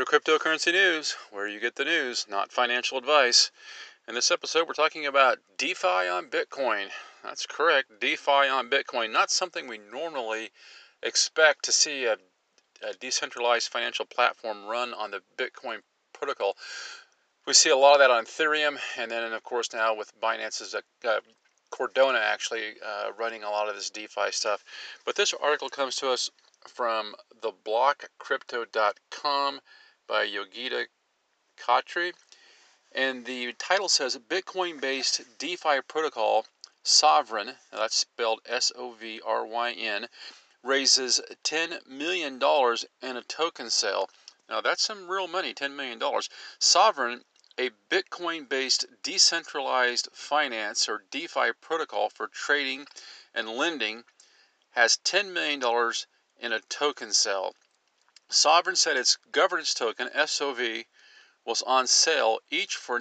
to Cryptocurrency News, where you get the news, not financial advice. In this episode, we're talking about DeFi on Bitcoin. That's correct, DeFi on Bitcoin. Not something we normally expect to see a decentralized financial platform run on the Bitcoin protocol. We see a lot of that on Ethereum, and then, of course, now with Binance's Cardano actually running a lot of this DeFi stuff. But this article comes to us from theblockcrypto.com by Yogita Khatri, and the title says Bitcoin-based DeFi protocol Sovryn, that's spelled Sovryn, raises $10 million in a token sale. Now that's some real money, $10 million. Sovryn, a Bitcoin-based decentralized finance or DeFi protocol for trading and lending, has $10 million in a token sale. Sovryn said its governance token, SOV, was on sale each for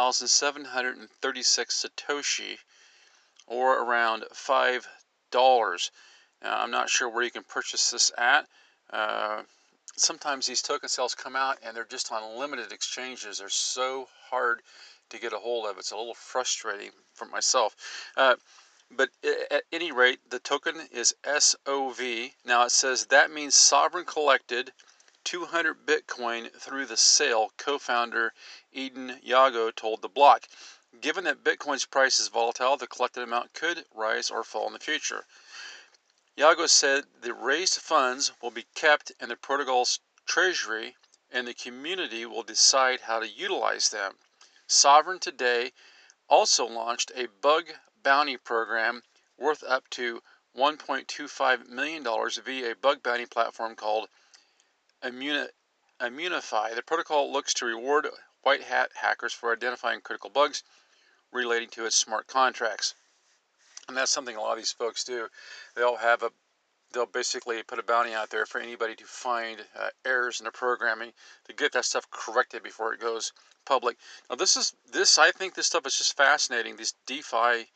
9,736 Satoshi, or around $5. I'm not sure where you can purchase this at. Sometimes these token sales come out and they're just on limited exchanges. They're so hard to get a hold of. It's a little frustrating for myself. But at any rate, the token is SOV. Now it says that means Sovryn collected 200 Bitcoin through the sale, co-founder Eden Yago told The Block. Given that Bitcoin's price is volatile, the collected amount could rise or fall in the future. Yago said the raised funds will be kept in the protocol's treasury and the community will decide how to utilize them. Sovryn today also launched a bug bounty program worth up to $1.25 million via a bug bounty platform called Immunify. The protocol looks to reward white hat hackers for identifying critical bugs relating to its smart contracts. And that's something a lot of these folks do. They'll basically put a bounty out there for anybody to find errors in the programming to get that stuff corrected before it goes public. Now I think this stuff is just fascinating. These DeFi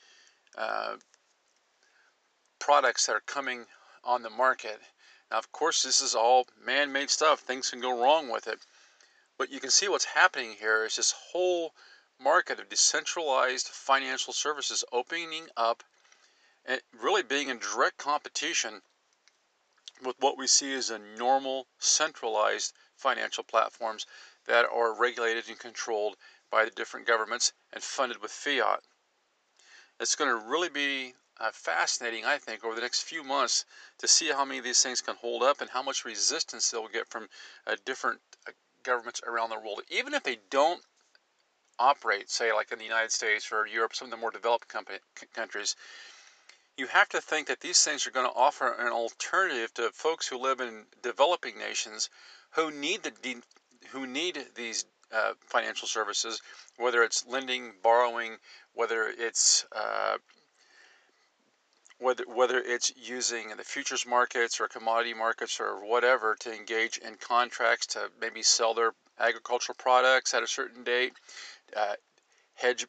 products that are coming on the market. Now, of course, this is all man-made stuff. Things can go wrong with it. But you can see what's happening here is this whole market of decentralized financial services opening up and really being in direct competition with what we see as a normal centralized financial platforms that are regulated and controlled by the different governments and funded with fiat. It's going to really be fascinating, I think, over the next few months to see how many of these things can hold up and how much resistance they'll get from different governments around the world. Even if they don't operate, say, like in the United States or Europe, some of the more developed countries, you have to think that these things are going to offer an alternative to folks who live in developing nations who need these financial services, whether it's lending, borrowing, whether it's using the futures markets or commodity markets or whatever to engage in contracts to maybe sell their agricultural products at a certain date, hedge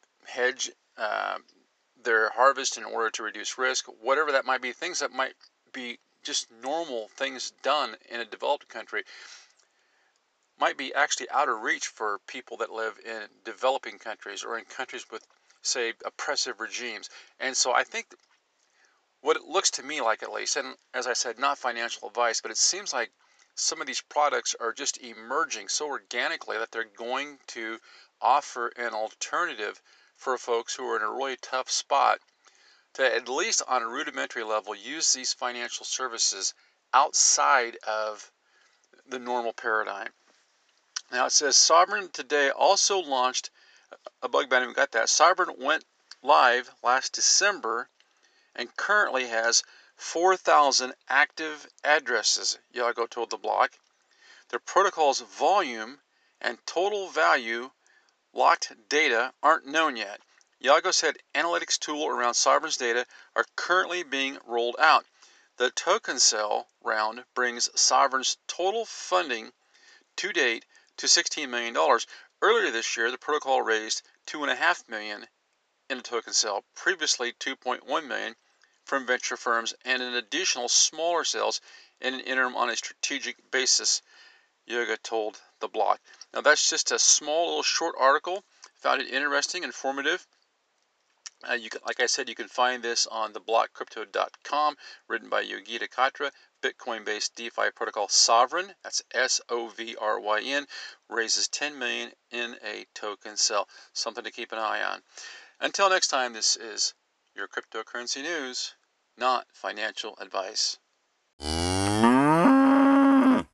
their harvest in order to reduce risk, whatever that might be, things that might be just normal things done in a developed country might be actually out of reach for people that live in developing countries or in countries with, say, oppressive regimes. And so I think what it looks to me like, at least, and as I said, not financial advice, but it seems like some of these products are just emerging so organically that they're going to offer an alternative for folks who are in a really tough spot to, at least on a rudimentary level, use these financial services outside of the normal paradigm. Now it says Sovryn today also launched a bug bounty. We got that. Sovryn went live last December and currently has 4,000 active addresses, Yago told The Block. The protocol's volume and total value locked data aren't known yet. Yago said analytics tool around Sovryn's data are currently being rolled out. The token sale round brings Sovryn's total funding to date to $16 million. Earlier this year, the protocol raised $2.5 million in a token sale, previously $2.1 million from venture firms and an additional smaller sales in an interim on a strategic basis. Yoga told The Block. Now that's just a small little short article. Found it interesting, informative. You can, like I said, you can find this on theblockcrypto.com, written by Yogita Katra. Bitcoin-based DeFi protocol Sovryn, that's Sovryn, raises 10 million in a token sale. Something to keep an eye on. Until next time, this is your cryptocurrency news, not financial advice.